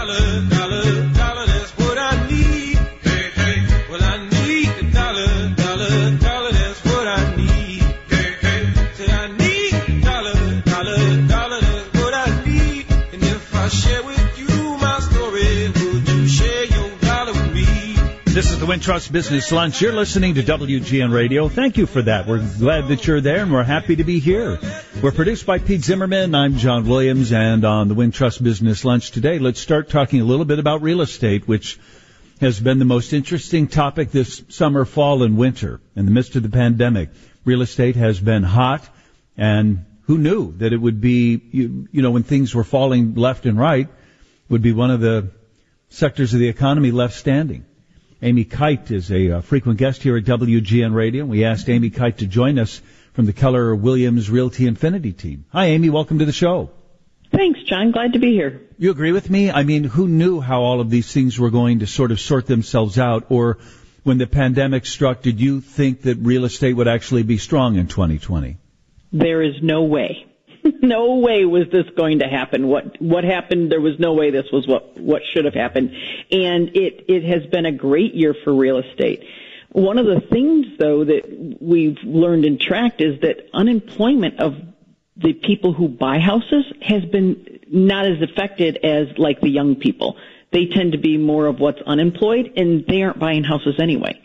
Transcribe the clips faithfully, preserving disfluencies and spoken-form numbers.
dollar, dollar, dollar, that's what I need. Hey, hey, well, I need a dollar, dollar, dollar, that's what I need. Hey, hey, say I need a dollar, dollar, dollar, that's what I need. And if I share with you my story, would you share your dollar with me? This is the Wintrust Business Lunch. You're listening to W G N Radio. Thank you for that. We're glad that you're there, and we're happy to be here. We're produced by Pete Zimmerman. I'm John Williams, and on the Wintrust Business Lunch today, let's start talking a little bit about real estate, which has been the most interesting topic this summer, fall, and winter. In the midst of the pandemic, real estate has been hot, and who knew that it would be, you, you know, when things were falling left and right, would be one of the sectors of the economy left standing. Amy Kite is a uh, frequent guest here at W G N Radio. We asked Amy Kite to join us from the Keller Williams Realty Infinity team. Hi, Amy. Welcome to the show. Thanks, John. Glad to be here. You agree with me? I mean, who knew how all of these things were going to sort of sort themselves out? Or when the pandemic struck, did you think that real estate would actually be strong in twenty twenty? There is no way. No way was this going to happen. What what happened, there was no way this was what, what should have happened. And it, it has been a great year for real estate. One of the things, though, that we've learned and tracked is that unemployment of the people who buy houses has been not as affected as, like, the young people. They tend to be more of what's unemployed, and they aren't buying houses anyway.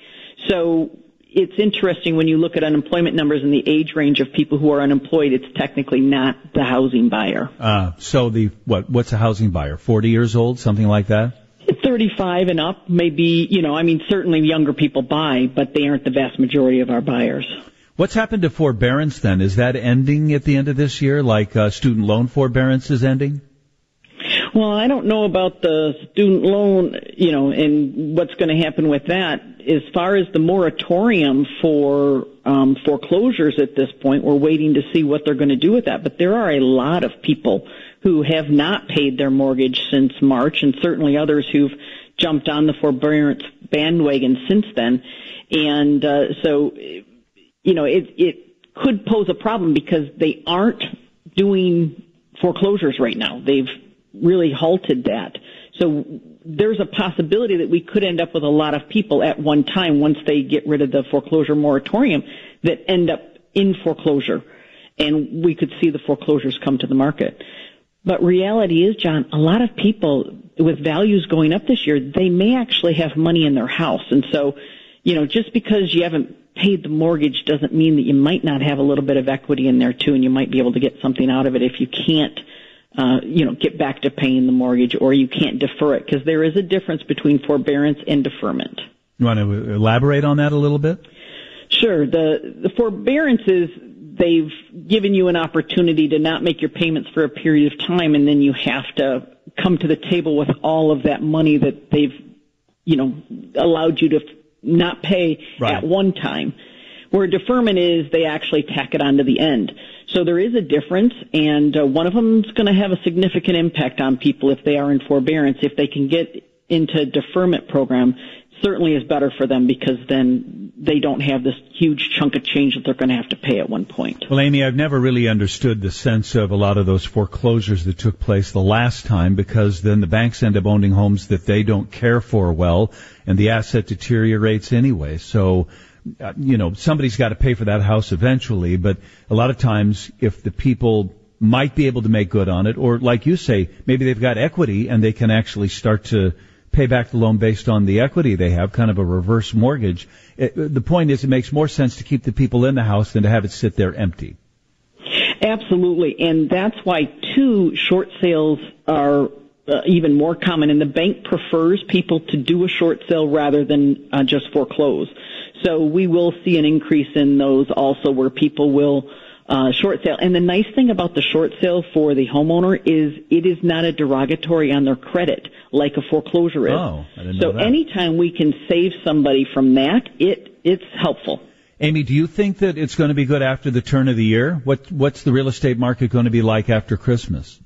So it's interesting when you look at unemployment numbers and the age range of people who are unemployed, it's technically not the housing buyer. Uh, so the what? What's a housing buyer? forty years old, something like that? thirty-five and up, maybe, you know, I mean, certainly younger people buy, but they aren't the vast majority of our buyers. What's happened to forbearance then? Is that ending at the end of this year, like uh, student loan forbearance is ending? Well, I don't know about the student loan, you know, and what's going to happen with that. As far as the moratorium for um, foreclosures at this point, we're waiting to see what they're going to do with that. But there are a lot of people who have not paid their mortgage since March, and certainly others who've jumped on the forbearance bandwagon since then. And uh, so, you know, it, it could pose a problem because they aren't doing foreclosures right now. They've really halted that. So there's a possibility that we could end up with a lot of people at one time, once they get rid of the foreclosure moratorium, that end up in foreclosure, and we could see the foreclosures come to the market. But reality is, John, a lot of people with values going up this year, they may actually have money in their house. And so, you know, just because you haven't paid the mortgage doesn't mean that you might not have a little bit of equity in there too, and you might be able to get something out of it if you can't Uh, you know, get back to paying the mortgage, or you can't defer it, because there is a difference between forbearance and deferment. You want to elaborate on that a little bit? Sure. The, the forbearance is they've given you an opportunity to not make your payments for a period of time, and then you have to come to the table with all of that money that they've, you know, allowed you to not pay right. at one time. Where deferment is, they actually tack it on to the end. So there is a difference, and uh, one of them is going to have a significant impact on people if they are in forbearance. If they can get into a deferment program, certainly is better for them, because then they don't have this huge chunk of change that they're going to have to pay at one point. Well, Amy, I've never really understood the sense of a lot of those foreclosures that took place the last time, because then the banks end up owning homes that they don't care for well, and the asset deteriorates anyway. So, Uh, you know, somebody's got to pay for that house eventually, but a lot of times if the people might be able to make good on it, or like you say, maybe they've got equity and they can actually start to pay back the loan based on the equity they have, kind of a reverse mortgage. It, the point is, it makes more sense to keep the people in the house than to have it sit there empty. Absolutely, and that's why, too, short sales are uh, even more common, and the bank prefers people to do a short sale rather than uh, just foreclose. So we will see an increase in those also, where people will uh, short sale. And the nice thing about the short sale for the homeowner is it is not a derogatory on their credit like a foreclosure is. Oh, I didn't so know that. Anytime we can save somebody from that, it it's helpful. Amy, do you think that it's going to be good after the turn of the year? What What's the real estate market going to be like after Christmas?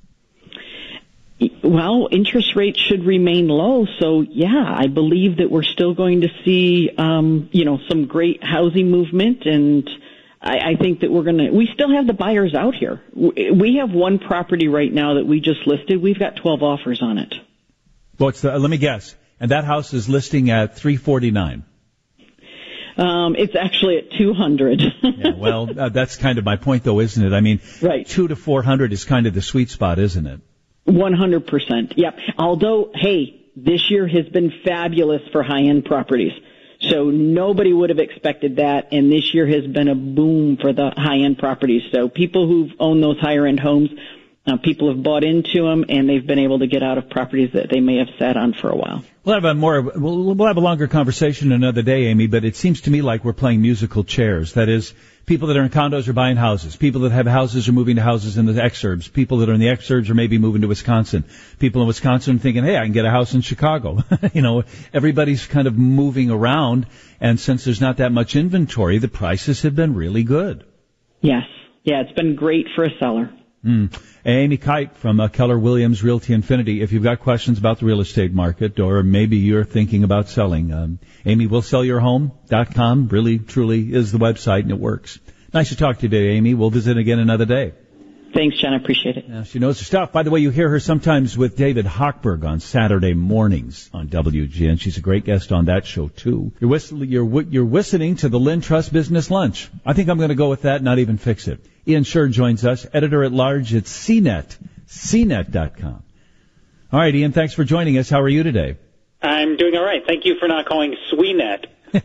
Well, interest rates should remain low, so yeah, I believe that we're still going to see, um, you know, some great housing movement, and I, I think that we're going to, we still have the buyers out here. We have one property right now that we just listed. We've got twelve offers on it. What's the, let me guess. And that house is listing at three forty-nine. Um, it's actually at two hundred. Yeah, well, uh, that's kind of my point, though, isn't it? I mean, right. two to four hundred is kind of the sweet spot, isn't it? one hundred percent. Yep. Although, hey, this year has been fabulous for high-end properties. So nobody would have expected that, and this year has been a boom for the high-end properties. So people who've owned those higher-end homes, uh, people have bought into them, and they've been able to get out of properties that they may have sat on for a while. We'll have a more, we'll, we'll have a longer conversation another day, Amy, but it seems to me like we're playing musical chairs. That is, people that are in condos are buying houses. People that have houses are moving to houses in the exurbs. People that are in the exurbs are maybe moving to Wisconsin. People in Wisconsin are thinking, hey, I can get a house in Chicago. You know, everybody's kind of moving around, and since there's not that much inventory, the prices have been really good. Yes. Yeah, it's been great for a seller. Mm. Amy Kite from uh, Keller Williams Realty Infinity. If you've got questions about the real estate market, or maybe you're thinking about selling, um, Amy will sell your home dot com really, truly is the website, and it works. Nice to talk to you today, Amy. We'll visit again another day. Thanks, John. I appreciate it. Yeah, she knows her stuff. By the way, you hear her sometimes with David Hochberg on Saturday mornings on W G N. She's a great guest on that show, too. You're, whistling, you're, you're listening to the Lynn Trust Business Lunch. I think I'm going to go with that, not even fix it. Ian Scher joins us, editor-at-large at C net, C net dot com. All right, Ian, thanks for joining us. How are you today? I'm doing all right. Thank you for not calling SweeNet.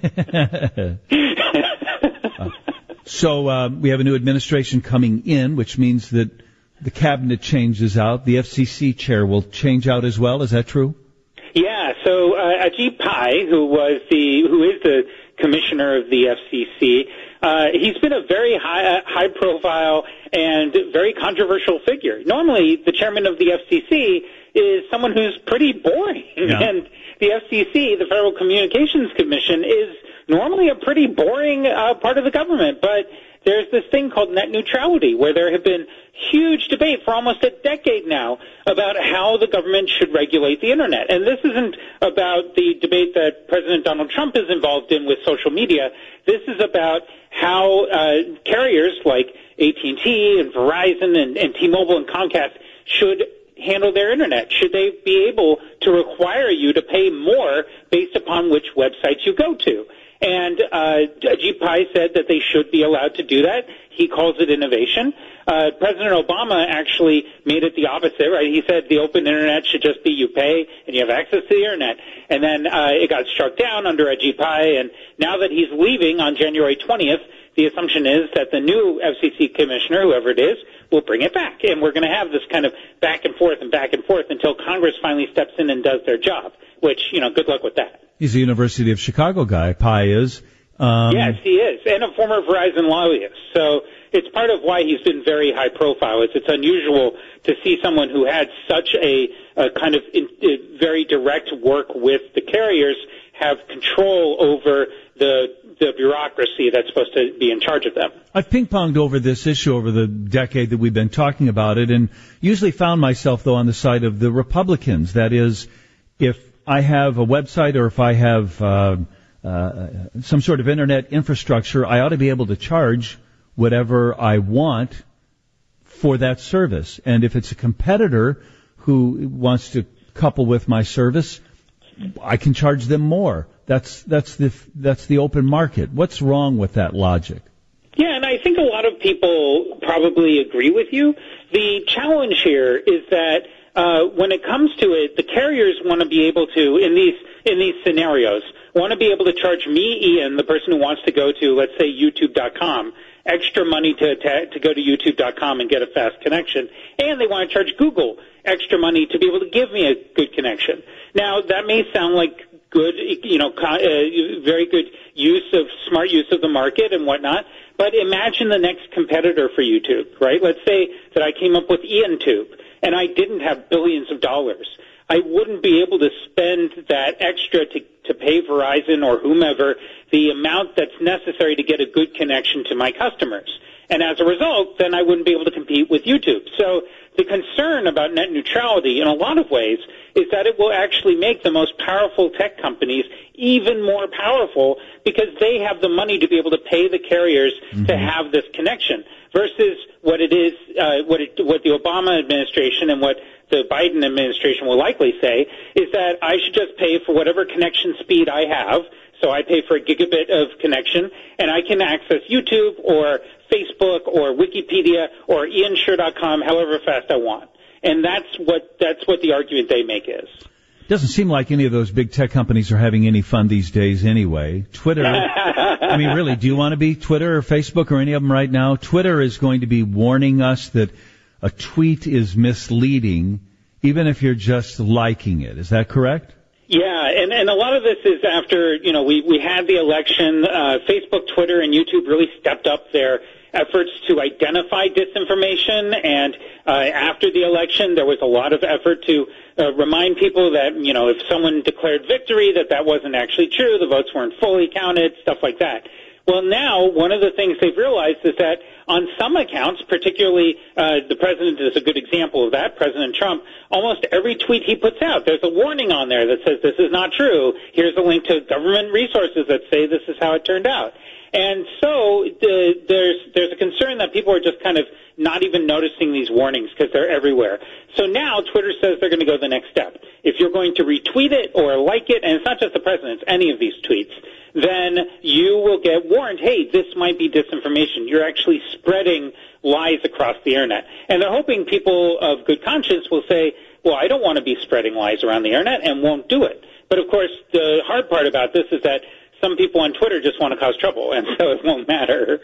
uh, so uh, we have a new administration coming in, which means that the cabinet changes out. The F C C chair will change out as well. Is that true? Yeah. So uh, Ajit Pai, who was the who is the commissioner of the F C C, uh, he's been a very high uh, high profile and very controversial figure. Normally, the chairman of the F C C is someone who's pretty boring, yeah. and the F C C, the Federal Communications Commission, is normally a pretty boring uh, part of the government. But there's this thing called net neutrality, where there have been huge debate for almost a decade now about how the government should regulate the Internet. And this isn't about the debate that President Donald Trump is involved in with social media. This is about how uh, carriers like A T and T and Verizon and, and T-Mobile and Comcast should handle their Internet. Should they be able to require you to pay more based upon which websites you go to? And uh, Ajit Pai said that they should be allowed to do that. He calls it innovation. Uh, President Obama actually made it the opposite, right? He said the open Internet should just be you pay and you have access to the Internet. And then uh, it got struck down under Ajit Pai, and now that he's leaving on January twentieth, the assumption is that the new F C C commissioner, whoever it is, will bring it back. And we're going to have this kind of back and forth and back and forth until Congress finally steps in and does their job, which, you know, good luck with that. He's a University of Chicago guy, Pai is. Um, yes, he is, and a former Verizon lobbyist. So it's part of why he's been very high profile. It's, it's unusual to see someone who had such a, a kind of in, a very direct work with the carriers have control over the the bureaucracy that's supposed to be in charge of them. I've ping-ponged over this issue over the decade that we've been talking about it, and usually found myself, though, on the side of the Republicans. That is, if I have a website or if I have uh, uh, some sort of Internet infrastructure, I ought to be able to charge whatever I want for that service. And if it's a competitor who wants to couple with my service, I can charge them more. That's that's the that's the open market. What's wrong with that logic? Yeah, and I think a lot of people probably agree with you. The challenge here is that uh, when it comes to it, the carriers want to be able to, in these in these scenarios, want to be able to charge me, Ian, the person who wants to go to, let's say, YouTube dot com, extra money to to, to go to YouTube dot com and get a fast connection, and they want to charge Google extra money to be able to give me a good connection. Now, that may sound like good, you know, uh, very good use of smart use of the market and whatnot. But imagine the next competitor for YouTube, right? Let's say that I came up with IanTube and I didn't have billions of dollars. I wouldn't be able to spend that extra to, to pay Verizon or whomever the amount that's necessary to get a good connection to my customers. And as a result, then I wouldn't be able to compete with YouTube. So the concern about net neutrality in a lot of ways is that it will actually make the most powerful tech companies even more powerful because they have the money to be able to pay the carriers mm-hmm. to have this connection versus what it is, uh, what it, what the Obama administration and what the Biden administration will likely say, is that I should just pay for whatever connection speed I have. So I pay for a gigabit of connection, and I can access YouTube or Facebook or Wikipedia or Ian Sure dot com however fast I want. And that's what that's what the argument they make is. Doesn't seem like any of those big tech companies are having any fun these days anyway. Twitter, I mean, really, do you want to be Twitter or Facebook or any of them right now? Twitter is going to be warning us that a tweet is misleading, even if you're just liking it. Is that correct? Yeah, and, and a lot of this is after, you know, we, we had the election. Uh, Facebook, Twitter, and YouTube really stepped up their efforts to identify disinformation, and uh, after the election, there was a lot of effort to uh, remind people that, you know, if someone declared victory, that that wasn't actually true, the votes weren't fully counted, stuff like that. Well, now, one of the things they've realized is that on some accounts, particularly uh, the president is a good example of that, President Trump, almost every tweet he puts out, there's a warning on there that says this is not true. Here's a link to government resources that say this is how it turned out. And so the, there's there's a concern that people are just kind of not even noticing these warnings because they're everywhere. So now Twitter says they're going to go the next step. If you're going to retweet it or like it, and it's not just the president, it's any of these tweets, then you will get warned, hey, this might be disinformation. You're actually spreading lies across the internet. And they're hoping people of good conscience will say, well, I don't want to be spreading lies around the internet, and won't do it. But of course, the hard part about this is that some people on Twitter just want to cause trouble, and so it won't matter.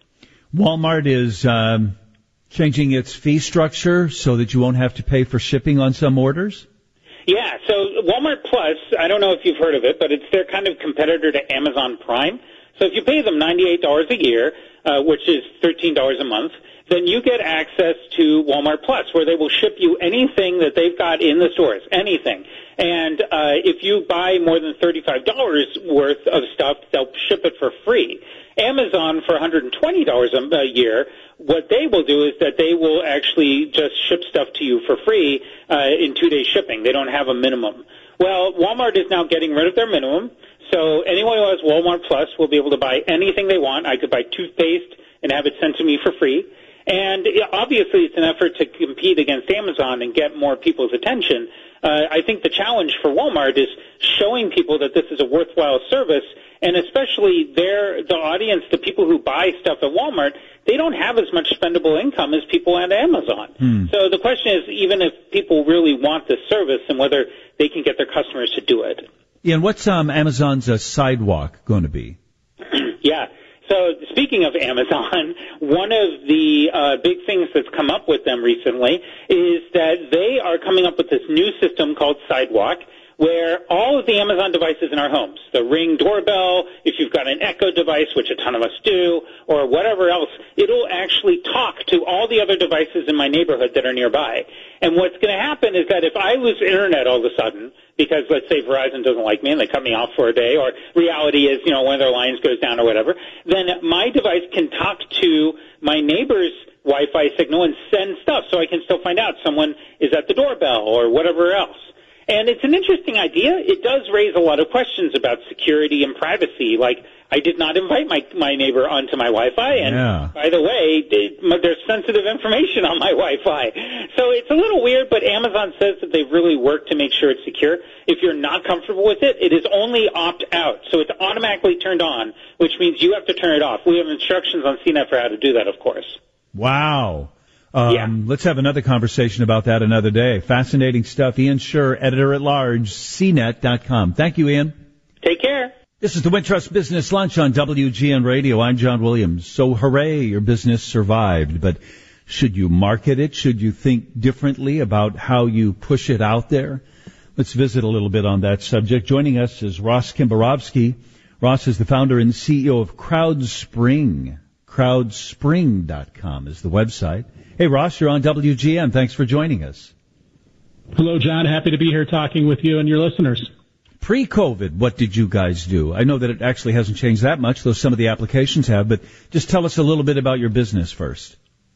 Walmart is um, changing its fee structure so that you won't have to pay for shipping on some orders? Yeah, so Walmart Plus, I don't know if you've heard of it, but it's their kind of competitor to Amazon Prime. So if you pay them ninety-eight dollars a year, uh, which is thirteen dollars a month, then you get access to Walmart Plus, where they will ship you anything that they've got in the stores, anything. And uh, if you buy more than thirty-five dollars worth of stuff, they'll ship it for free. Amazon, for one hundred twenty dollars a year, what they will do is that they will actually just ship stuff to you for free uh, in two-day shipping. They don't have a minimum. Well, Walmart is now getting rid of their minimum, so anyone who has Walmart Plus will be able to buy anything they want. I could buy toothpaste and have it sent to me for free. And obviously it's an effort to compete against Amazon and get more people's attention. Uh, I think the challenge for Walmart is showing people that this is a worthwhile service, and especially their, the audience, the people who buy stuff at Walmart, they don't have as much spendable income as people at Amazon. Hmm. So the question is, even if people really want this service, and whether they can get their customers to do it. Ian, what's um, Amazon's uh, sidewalk going to be? Yeah. So speaking of Amazon, one of the uh, big things that's come up with them recently is that they are coming up with this new system called Sidewalk, where all of the Amazon devices in our homes, the Ring doorbell, if you've got an Echo device, which a ton of us do, or whatever else, it'll actually talk to all the other devices in my neighborhood that are nearby. And what's going to happen is that if I lose internet all of a sudden, because let's say Verizon doesn't like me and they cut me off for a day, or reality is, you know, one of their lines goes down or whatever, then my device can talk to my neighbor's Wi-Fi signal and send stuff, so I can still find out someone is at the doorbell or whatever else. And it's an interesting idea. It does raise a lot of questions about security and privacy. Like, I did not invite my my neighbor onto my Wi-Fi, and yeah. by the way, it, there's sensitive information on my Wi-Fi. So it's a little weird, but Amazon says that they've really worked to make sure it's secure. If you're not comfortable with it, it is only opt-out. So it's automatically turned on, which means you have to turn it off. We have instructions on C net for how to do that, of course. Wow. Um, yeah. Let's have another conversation about that another day. Fascinating stuff. Ian Sure, editor-at-large, C net dot com. Thank you, Ian. Take care. This is the Wintrust Business Lunch on W G N Radio. I'm John Williams. So hooray, your business survived. But should you market it? Should you think differently about how you push it out there? Let's visit a little bit on that subject. Joining us is Ross Kimborowski. Ross is the founder and C E O of CrowdSpring. crowdspring dot com is the website. Hey, Ross, you're on W G N. Thanks for joining us. Hello, John. Happy to be here talking with you and your listeners. Pre-COVID, what did you guys do? I know that it actually hasn't changed that much, though some of the applications have, but just tell us a little bit about your business first.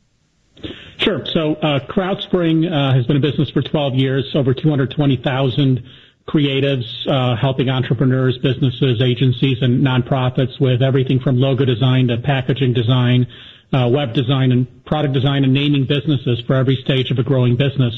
Sure. So uh, CrowdSpring uh, has been in business for twelve years, over two hundred twenty thousand creatives, uh, helping entrepreneurs, businesses, agencies, and nonprofits with everything from logo design to packaging design, uh, web design and product design, and naming businesses for every stage of a growing business.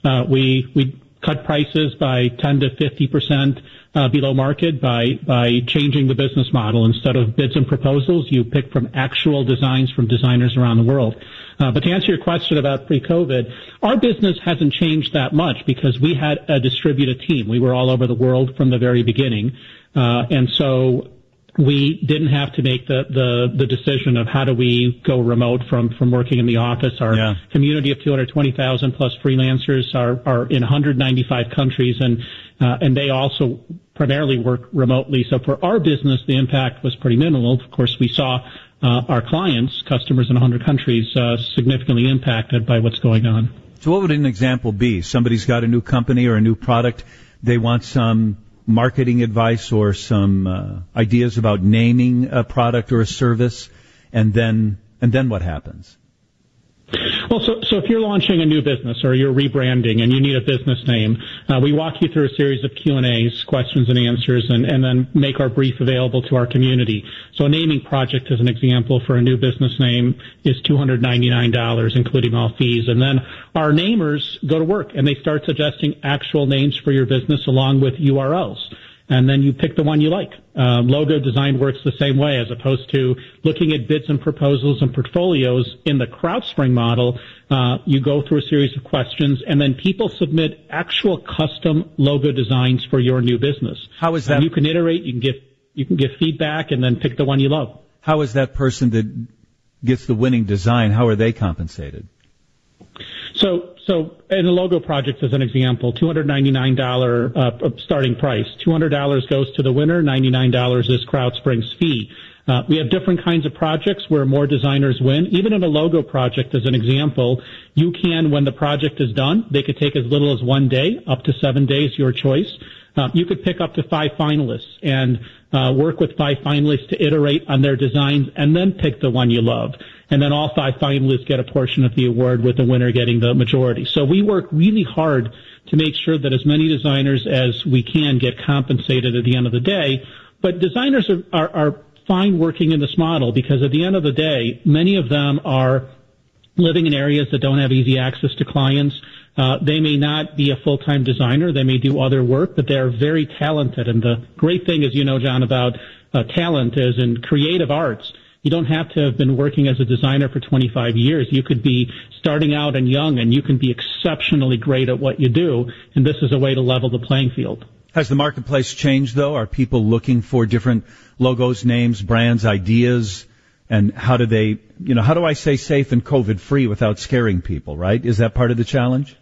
Uh, we we cut prices by ten to fifty percent uh, below market by by changing the business model. Instead of bids and proposals, you pick from actual designs from designers around the world. Uh, but to answer your question about pre-COVID, our business hasn't changed that much because we had a distributed team. We were all over the world from the very beginning. Uh, and so we didn't have to make the, the, the decision of how do we go remote from, from working in the office. Our yeah. community of two hundred twenty thousand plus freelancers are, are in one hundred ninety-five countries, and uh, and they also primarily work remotely. So for our business, the impact was pretty minimal. Of course, we saw uh, our clients, customers in one hundred countries, uh, significantly impacted by what's going on. So what would an example be? Somebody's got a new company or a new product. They want some marketing advice or some uh, ideas about naming a product or a service, and then and then what happens? Well, so, so if you're launching a new business or you're rebranding and you need a business name, uh, we walk you through a series of Q and A's, questions and answers, and, and then make our brief available to our community. So a naming project, as an example, for a new business name is two hundred ninety-nine dollars, including all fees. And then our namers go to work and they start suggesting actual names for your business along with U R Ls. And then you pick the one you like. Uh, logo design works the same way, as opposed to looking at bids and proposals and portfolios. In the CrowdSpring model, uh, you go through a series of questions, and then people submit actual custom logo designs for your new business. How is that? And you can iterate, you can give you can give feedback, and then pick the one you love. How is that person that gets the winning design? How are they compensated? So, so in a logo project, as an example, two hundred ninety-nine dollars uh, starting price. two hundred dollars goes to the winner. ninety-nine dollars is CrowdSpring's fee. Uh, we have different kinds of projects where more designers win. Even in a logo project, as an example, you can, when the project is done, they could take as little as one day, up to seven days, your choice. Uh, you could pick up to five finalists and uh, work with five finalists to iterate on their designs and then pick the one you love. And then all five finalists get a portion of the award, with the winner getting the majority. So we work really hard to make sure that as many designers as we can get compensated at the end of the day. But designers are, are, are fine working in this model because at the end of the day, many of them are living in areas that don't have easy access to clients. Uh, they may not be a full-time designer. They may do other work, but they're very talented. And the great thing, as you know, John, about uh, talent is in creative arts, you don't have to have been working as a designer for twenty-five years. You could be starting out and young, and you can be exceptionally great at what you do, and this is a way to level the playing field. Has the marketplace changed, though? Are people looking for different logos, names, brands, ideas? And how do they, you know, how do I say safe and COVID-free without scaring people, right? Is that part of the challenge?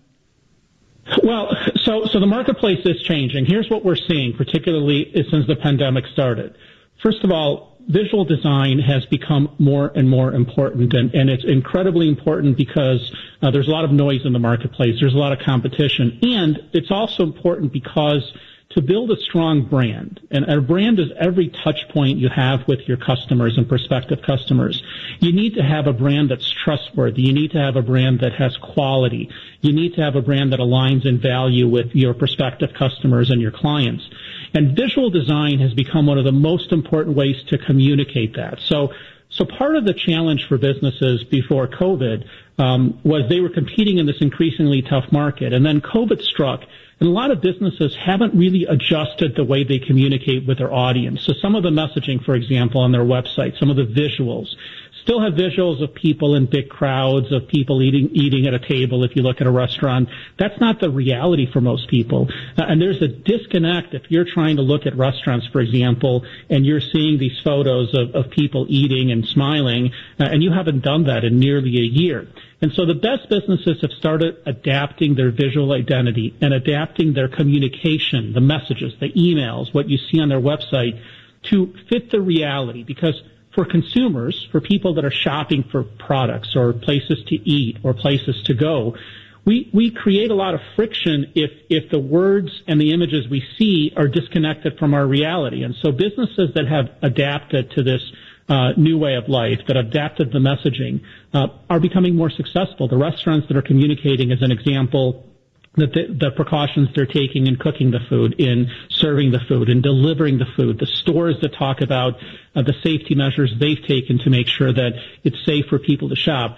Well, so so the marketplace is changing. Here's what we're seeing, particularly since the pandemic started. First of all, visual design has become more and more important, and, and it's incredibly important because uh, there's a lot of noise in the marketplace. There's a lot of competition. And it's also important because to build a strong brand, and a brand is every touch point you have with your customers and prospective customers, you need to have a brand that's trustworthy. You need to have a brand that has quality. You need to have a brand that aligns in value with your prospective customers and your clients. And visual design has become one of the most important ways to communicate that. So, so part of the challenge for businesses before COVID um, was they were competing in this increasingly tough market. And then COVID struck, and a lot of businesses haven't really adjusted the way they communicate with their audience. So some of the messaging, for example, on their website, some of the visuals, still have visuals of people in big crowds, of people eating eating at a table if you look at a restaurant. That's not the reality for most people. Uh, and there's a disconnect if you're trying to look at restaurants, for example, and you're seeing these photos of, of people eating and smiling, uh, and you haven't done that in nearly a year. And so the best businesses have started adapting their visual identity and adapting their communication, the messages, the emails, what you see on their website, to fit the reality. Because for consumers, for people that are shopping for products or places to eat or places to go, we, we create a lot of friction if, if the words and the images we see are disconnected from our reality. And so businesses that have adapted to this uh, new way of life, that adapted the messaging, uh, are becoming more successful. The restaurants that are communicating, as an example, that the, the precautions they're taking in cooking the food, in serving the food, in delivering the food, the stores that talk about uh, the safety measures they've taken to make sure that it's safe for people to shop.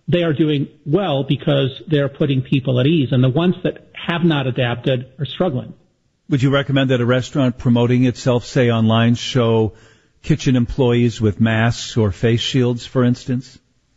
they are doing well because they're putting people at ease. And the ones that have not adapted are struggling. Would you recommend that a restaurant promoting itself, say online, show kitchen employees with masks or face shields, for instance?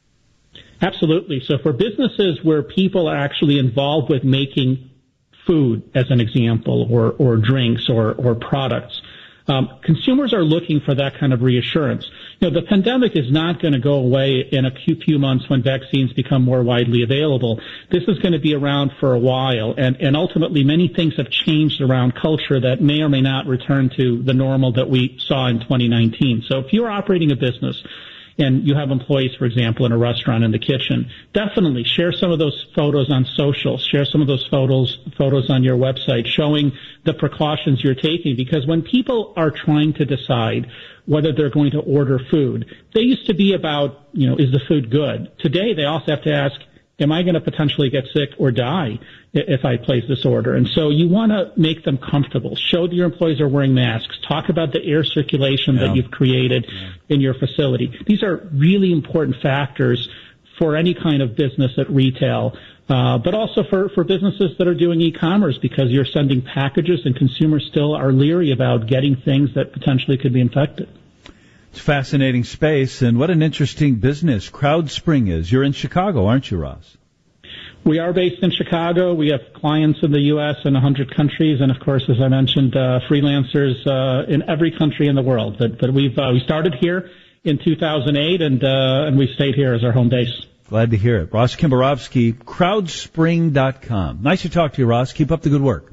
Absolutely. So for businesses where people are actually involved with making food, as an example, or, or drinks or, or products, um, consumers are looking for that kind of reassurance. You know, the pandemic is not going to go away in a few months when vaccines become more widely available. This is going to be around for a while, and, and ultimately many things have changed around culture that may or may not return to the normal that we saw in twenty nineteen. So if you're operating a business and you have employees, for example, in a restaurant in the kitchen, definitely share some of those photos on social, share some of those photos photos on your website showing the precautions you're taking, because when people are trying to decide whether they're going to order food, they used to be about, you know, is the food good? Today they also have to ask, am I going to potentially get sick or die if I place this order? And so you want to make them comfortable. Show that your employees are wearing masks. Talk about the air circulation yeah. that you've created yeah. in your facility. These are really important factors for any kind of business at retail, uh, but also for, for businesses that are doing e-commerce, because you're sending packages and consumers still are leery about getting things that potentially could be infected. It's a fascinating space, and what an interesting business CrowdSpring is. You're in Chicago, aren't you, Ross? We are based in Chicago. We have clients in the U S and one hundred countries, and of course, as I mentioned, uh, freelancers uh, in every country in the world. But, but we've uh, we started here in two thousand eight, and uh, and we've stayed here as our home base. Glad to hear it. Ross Kimborowski, crowdspring dot com. Nice to talk to you, Ross. Keep up the good work.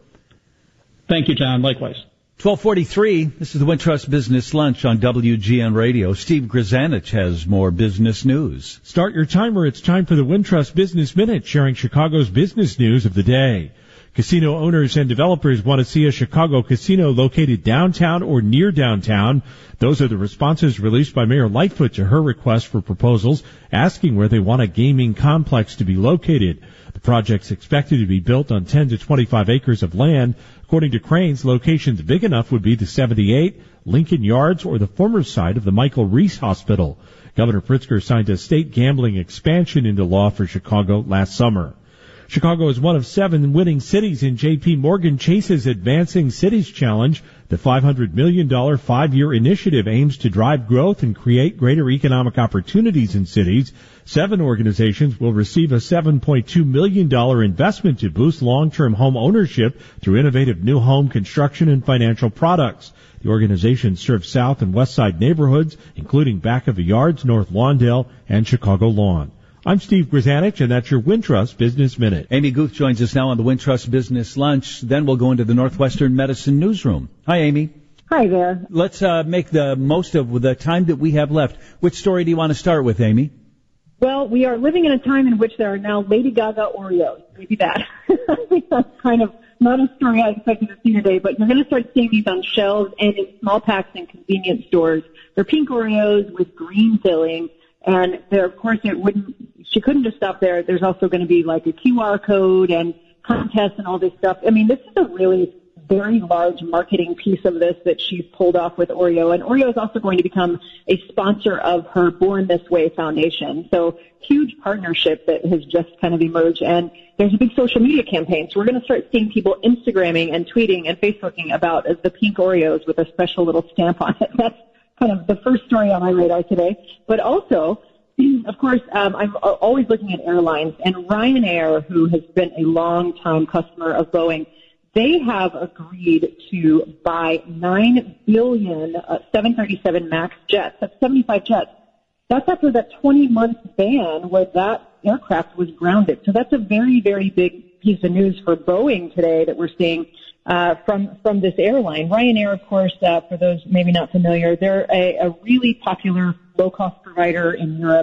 Thank you, John. Likewise. twelve forty-three, this is the Wintrust Business Lunch on W G N Radio. Steve Grzanich has more business news. Start your timer. It's time for the Wintrust Business Minute, sharing Chicago's business news of the day. Casino owners and developers want to see a Chicago casino located downtown or near downtown. Those are the responses released by Mayor Lightfoot to her request for proposals asking where they want a gaming complex to be located. The project's expected to be built on ten to twenty-five acres of land. According to Cranes, locations big enough would be the seventy-eight, Lincoln Yards, or the former site of the Michael Reese Hospital. Governor Pritzker signed a state gambling expansion into law for Chicago last summer. Chicago is one of seven winning cities in J P. Morgan Chase's Advancing Cities Challenge. The five hundred million dollars five-year initiative aims to drive growth and create greater economic opportunities in cities. Seven organizations will receive a seven point two million dollars investment to boost long-term home ownership through innovative new home construction and financial products. The organization serves South and West Side neighborhoods, including Back of the Yards, North Lawndale, and Chicago Lawn. I'm Steve Grzanich, and that's your Wintrust Business Minute. Amy Guth joins us now on the Wintrust Business Lunch. Then we'll go into the Northwestern Medicine Newsroom. Hi, Amy. Hi there. Let's uh, make the most of the time that we have left. Which story do you want to start with, Amy? Well, we are living in a time in which there are now Lady Gaga Oreos. Maybe that. I think that's kind of not a story I expected to see today, but you're going to start seeing these on shelves and in small packs in convenience stores. They're pink Oreos with green filling. And there, of course, it wouldn't, she couldn't just stop there. There's also going to be like a Q R code and contests and all this stuff. I mean, this is a really very large marketing piece of this that she's pulled off with Oreo. And Oreo is also going to become a sponsor of her Born This Way Foundation. So huge partnership that has just kind of emerged. And there's a big social media campaign. So we're going to start seeing people Instagramming and tweeting and Facebooking about the pink Oreos with a special little stamp on it. That's kind of the first story on my radar today. But also, of course, um, I'm always looking at airlines, and Ryanair, who has been a long-time customer of Boeing, they have agreed to buy nine billion uh, seven thirty-seven MAX jets. That's seventy-five jets. That's after that twenty-month ban where that aircraft was grounded. So that's a very, very big piece of news for Boeing today that we're seeing Uh, from from this airline. Ryanair, of course, uh, for those maybe not familiar, they're a, a really popular low-cost provider in Europe.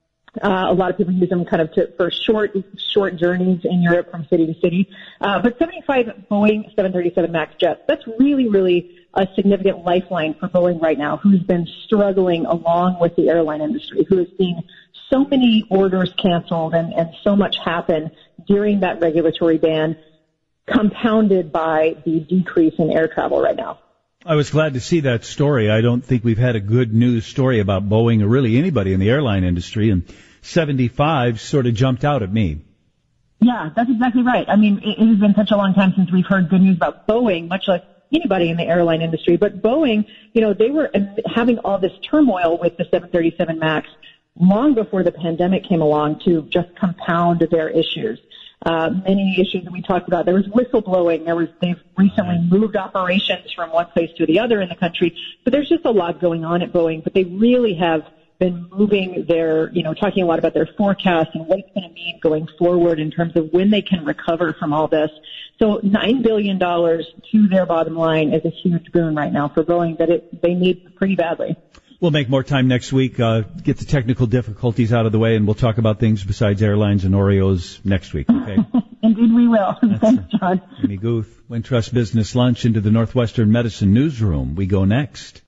Uh, a lot of people use them kind of to, for short short journeys in Europe from city to city. Uh, but seventy-five Boeing seven thirty-seven MAX jets, that's really, really a significant lifeline for Boeing right now, who's been struggling along with the airline industry, who has seen so many orders canceled and, and so much happen during that regulatory ban, compounded by the decrease in air travel right now. I was glad to see that story. I don't think we've had a good news story about Boeing or really anybody in the airline industry in seventy-five sort of jumped out at me. Yeah, that's exactly right. I mean, it, it has been such a long time since we've heard good news about Boeing, much like anybody in the airline industry. But Boeing, you know, they were having all this turmoil with the seven thirty-seven MAX long before the pandemic came along to just compound their issues. Uh, many issues that we talked about. There was whistleblowing. There was, they've recently moved operations from one place to the other in the country. But there's just a lot going on at Boeing. But they really have been moving their, you know, talking a lot about their forecast and what it's going to mean going forward in terms of when they can recover from all this. So nine billion dollars to their bottom line is a huge boon right now for Boeing that it, they need pretty badly. We'll make more time next week, uh, get the technical difficulties out of the way, and we'll talk about things besides airlines and Oreos next week, okay? Indeed we will. Thanks, John. Amy Guth, Wintrust Business Lunch into the Northwestern Medicine Newsroom. We go next.